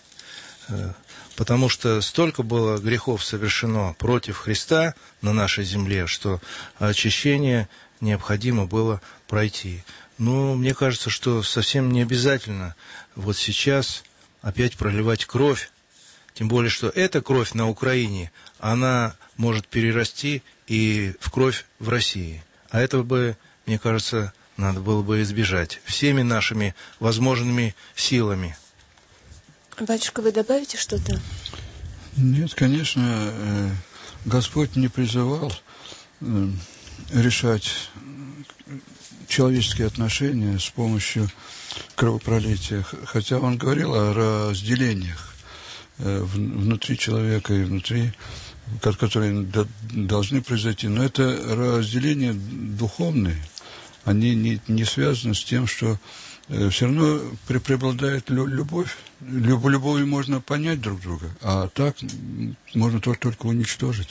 потому что столько было грехов совершено против Христа на нашей земле, что очищение необходимо было пройти. Но мне кажется, что совсем не обязательно вот сейчас опять проливать кровь. Тем более, что эта кровь на Украине, она может перерасти и в кровь в России. А этого бы, мне кажется, надо было бы избежать всеми нашими возможными силами. Батюшка, вы добавите что-то? Нет, конечно, Господь не призывал решать человеческие отношения с помощью кровопролития, хотя Он говорил о разделениях внутри человека и внутри, которые должны произойти. Но это разделения духовные, они не, не связаны с тем, что все равно преобладает любовь. Любовью можно понять друг друга, а так можно только, только уничтожить.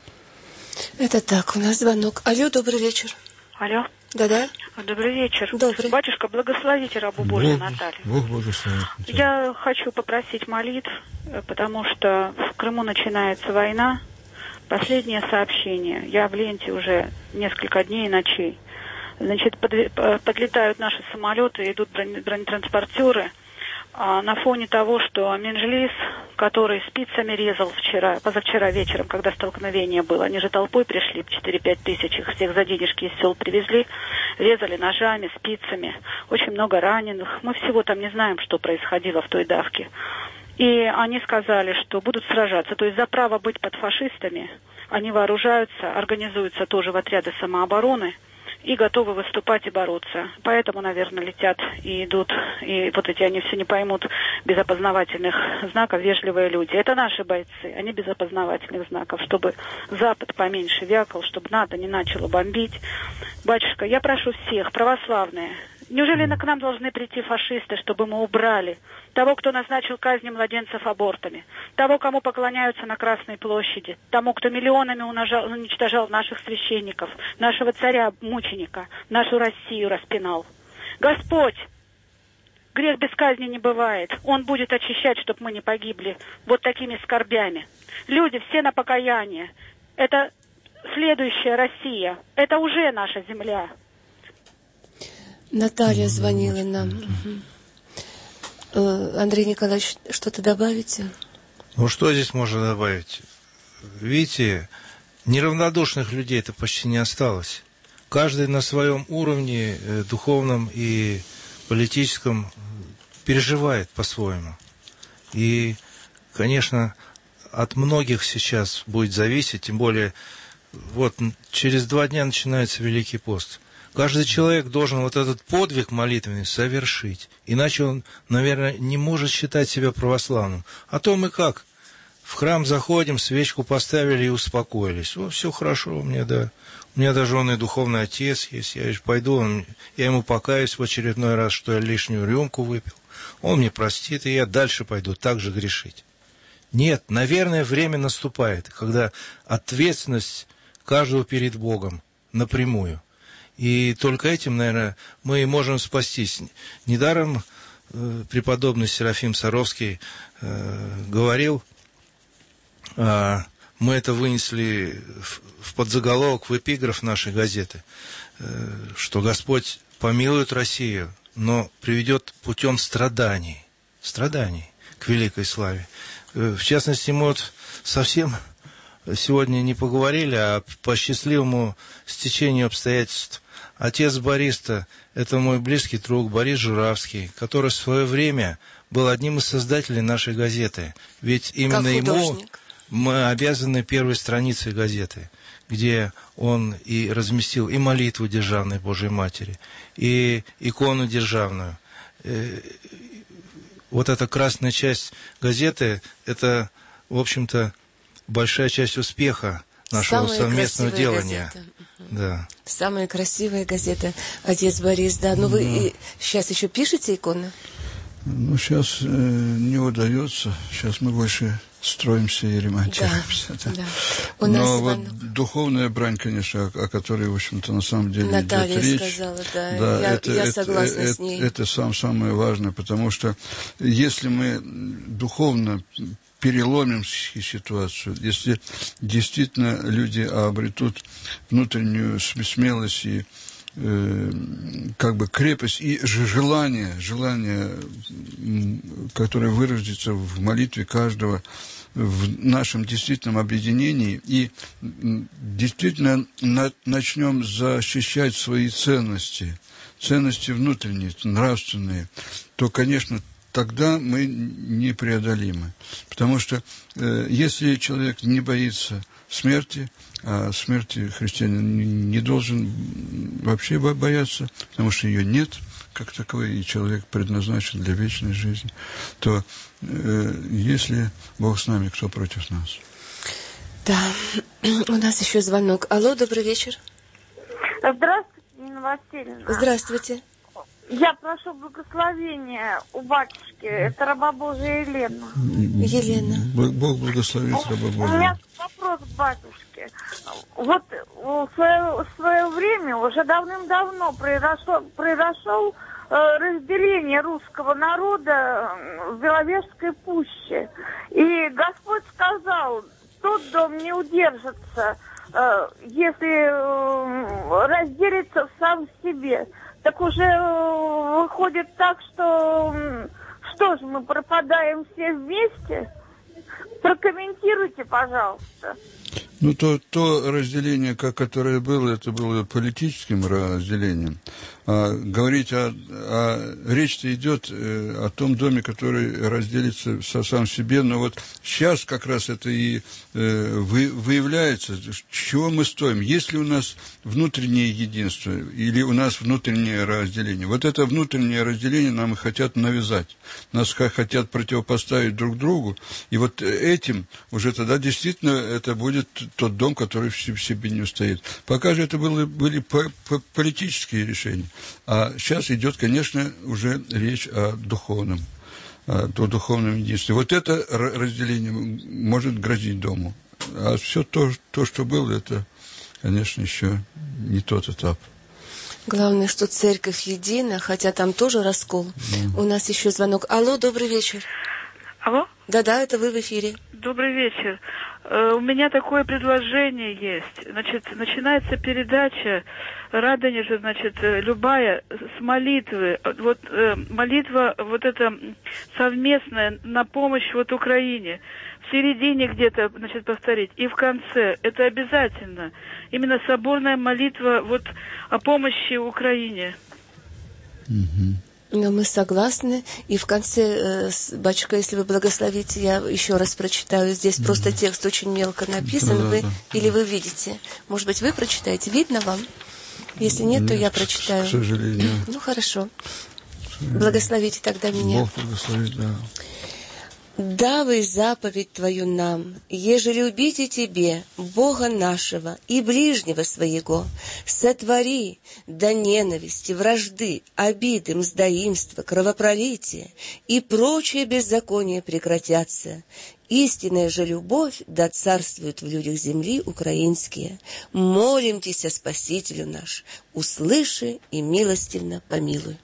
Это так, у нас звонок. Алло, добрый вечер. Алло. Да-да. Добрый вечер. Добрый. Батюшка, благословите рабу Божию Наталью. Бог благословит. Я хочу попросить молитв, потому что в Крыму начинается война. Последнее сообщение. Я в ленте уже несколько дней и ночей. Значит, подлетают наши самолеты, идут бронетранспортеры. А на фоне того, что Менжлис, который спицами резал вчера, позавчера вечером, когда столкновение было, они же толпой пришли, четыре-пять тысяч, их всех за денежки из сел привезли, резали ножами, спицами, очень много раненых. Мы всего там не знаем, что происходило в той давке. И они сказали, что будут сражаться. То есть за право быть под фашистами они вооружаются, организуются тоже в отряды самообороны и готовы выступать и бороться. Поэтому, наверное, летят и идут, и вот эти, они все не поймут, без опознавательных знаков, вежливые люди. Это наши бойцы, они без опознавательных знаков, чтобы Запад поменьше вякал, чтобы НАТО не начало бомбить. Батюшка, я прошу всех, православные, неужели к нам должны прийти фашисты, чтобы мы убрали того, кто назначил казни младенцев абортами, того, кому поклоняются на Красной площади, тому, кто миллионами унажал, уничтожал наших священников, нашего царя-мученика, нашу Россию распинал. Господь, грех без казни не бывает. Он будет очищать, чтобы мы не погибли вот такими скорбями. Люди все на покаяние. Это следующая Россия. Это уже наша земля. Наталья звонила нам. Угу. Андрей Николаевич, что-то добавите? Ну, что здесь можно добавить? Видите, неравнодушных людей-то почти не осталось. Каждый на своем уровне э, духовном и политическом переживает по-своему. И, конечно, от многих сейчас будет зависеть, тем более, вот через два дня начинается Великий пост. Каждый человек должен вот этот подвиг молитвенный совершить. Иначе он, наверное, не может считать себя православным. А то мы как? В храм заходим, свечку поставили и успокоились. О, все хорошо у меня, да. У меня даже он и духовный отец есть. Я пойду, он, я ему покаюсь в очередной раз, что я лишнюю рюмку выпил. Он мне простит, и я дальше пойду так же грешить. Нет, наверное, время наступает, когда ответственность каждого перед Богом напрямую. И только этим, наверное, мы и можем спастись. Недаром э, преподобный Серафим Саровский э, говорил, э, мы это вынесли в, в подзаголовок, в эпиграф нашей газеты, э, что Господь помилует Россию, но приведет путем страданий, страданий к великой славе. Э, в частности, мы вот совсем сегодня не поговорили, а по счастливому стечению обстоятельств отец Борис-то, это мой близкий друг Борис Журавский, который в свое время был одним из создателей нашей газеты. Ведь именно ему мы обязаны первой страницей газеты, где он и разместил и молитву Державной Божией Матери, и икону державную. Вот эта красная часть газеты, это, в общем-то, большая часть успеха нашего Самые совместного делания. Газеты. Да. Самая красивая газета, отец Борис, да. Но вы и сейчас еще пишете иконы? Ну, сейчас э, не удается. Сейчас мы больше строимся и ремонтируемся. Да, да. Да. У Но нас вот звонок. Духовная брань, конечно, о, о которой, в общем-то, на самом деле Наталья идет речь. сказала, да, да я, это, я это, согласна это, с ней. Это, это сам, самое важное, потому что если мы духовно переломим ситуацию, если действительно люди обретут внутреннюю смелость и э, как бы крепость и желание, желание, которое выразится в молитве каждого, в нашем действительном объединении, и действительно на, начнем защищать свои ценности, ценности внутренние, нравственные, то, конечно, тогда мы непреодолимы. Потому что э, если человек не боится смерти, а смерти христианин не должен вообще бояться, потому что ее нет как таковой, и человек предназначен для вечной жизни, то э, если Бог с нами, кто против нас? Да, у нас еще звонок. Алло, добрый вечер. Здравствуйте, Нина Васильевна. Здравствуйте. Я прошу благословения у батюшки. Это раба Божия Елена. Елена. Бог благословит раба Божия. У меня вопрос к батюшке. Вот в свое, в свое время, уже давным-давно произошло, произошел э, разделение русского народа в Беловежской пуще. И Господь сказал, тот дом не удержится, э, если э, разделится сам в себе. Так уже выходит так, что, что же, мы пропадаем все вместе? Прокомментируйте, пожалуйста. Ну, то, то разделение, которое было, это было политическим разделением. А говорить о, о речь-то идет о том доме, который разделится сам себе. Но вот сейчас как раз это и э, вы, выявляется, чего мы стоим. Есть ли у нас внутреннее единство или у нас внутреннее разделение? Вот это внутреннее разделение нам и хотят навязать. Нас хотят противопоставить друг другу. И вот этим уже тогда действительно это будет тот дом, который в себе не устоит. Пока же это были, были политические решения. А сейчас идет, конечно, уже речь о духовном, о духовном единстве. Вот это разделение может грозить дому. А все то, то, что было, это, конечно, еще не тот этап. Главное, что церковь едина, хотя там тоже раскол. Mm. У нас еще звонок. Алло, добрый вечер. Алло? Да-да, это вы в эфире. Добрый вечер. У меня такое предложение есть. Значит, начинается передача Радонежа, значит, любая с молитвы. Вот э, молитва вот эта совместная на помощь вот Украине. В середине где-то, значит, повторить. И в конце. Это обязательно. Именно соборная молитва вот о помощи Украине. Mm-hmm. Но мы согласны. И в конце, э, батюшка, если вы благословите, я еще раз прочитаю. Здесь mm-hmm. просто текст очень мелко написан. Да, вы, да. Или вы видите. Может быть, вы прочитаете? Видно вам? Если нет, нет, то я прочитаю. К сожалению. Ну, хорошо. Благословите тогда меня. Бог благословит, да. «Давай заповедь Твою нам, еже любите Тебе, Бога нашего и ближнего своего, сотвори до ненависти, вражды, обиды, мздоимства, кровопролития и прочее беззаконие прекратятся. Истинная же любовь да царствует в людях земли украинские. Молим Тися, Спасителю наш, услыши и милостивно помилуй».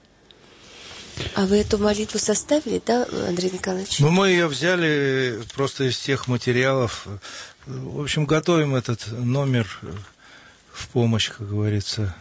А вы эту молитву составили, да, Андрей Николаевич? Ну, мы ее взяли просто из тех материалов. В общем, готовим этот номер в помощь, как говорится,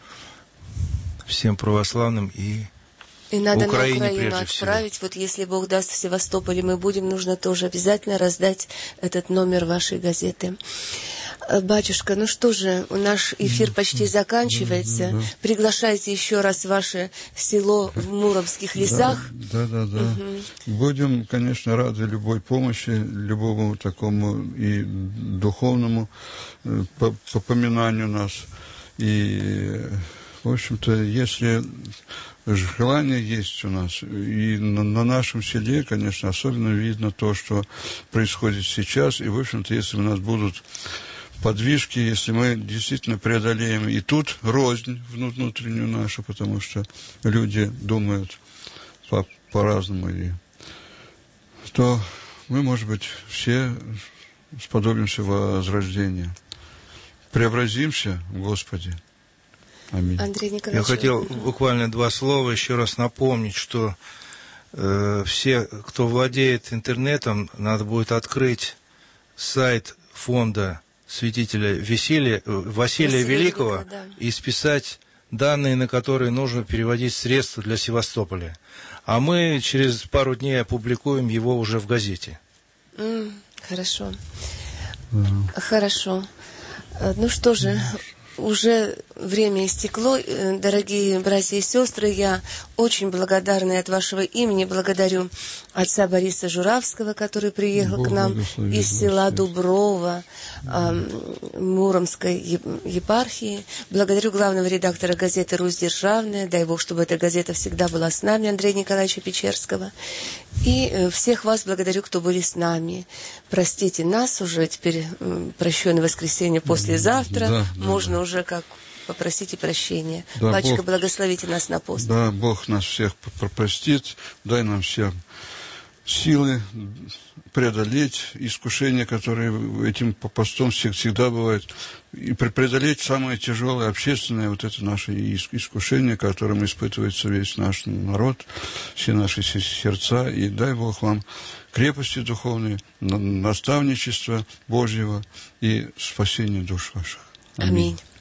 всем православным и И надо Украине, на Украину отправить. Всего. Вот если Бог даст, в Севастополе мы будем, нужно тоже обязательно раздать этот номер вашей газеты. Батюшка, ну что же, наш эфир почти заканчивается. Да, да. Приглашайте еще раз ваше село в Муромских лесах. Да, да, да. Угу. Будем, конечно, рады любой помощи, любому такому и духовному попоминанию нас. И, в общем-то, если желание есть у нас, и на, на нашем селе, конечно, особенно видно то, что происходит сейчас. И, в общем-то, если у нас будут подвижки, если мы действительно преодолеем и тут рознь внутреннюю нашу, потому что люди думают по- по-разному, и, то мы, может быть, все сподобимся возрождения. Преобразимся в Господе. Аминь. Андрей Николаевич. Я хотел буквально два слова еще раз напомнить, что э, все, кто владеет интернетом, надо будет открыть сайт фонда святителя Василия, Василия Великого, Великого да. и списать данные, на которые нужно переводить средства для Севастополя. А мы через пару дней опубликуем его уже в газете. Mm, хорошо. Mm. Хорошо. Ну что же, уже время истекло. Дорогие братья и сестры, я очень благодарна от вашего имени благодарю отца Бориса Журавского, который приехал Бог к нам из села Дуброва, э, Муромской епархии. Благодарю главного редактора газеты «Русь Державная». Дай Бог, чтобы эта газета всегда была с нами, Андрея Николаевича Печерского. И э, всех вас благодарю, кто были с нами. Простите нас уже, теперь э, прощенное воскресенье послезавтра. Да, да, Можно да. уже как попросите прощения. Да, Батюшка, Бог, благословите нас на пост. Да, Бог нас всех простит. Дай нам всем силы преодолеть искушения, которые этим постом всегда бывают. И преодолеть самое тяжелое общественное вот это наше искушение, которым испытывается весь наш народ, все наши сердца. И дай Бог вам крепости духовной, наставничества Божьего и спасения душ ваших. Аминь. Аминь.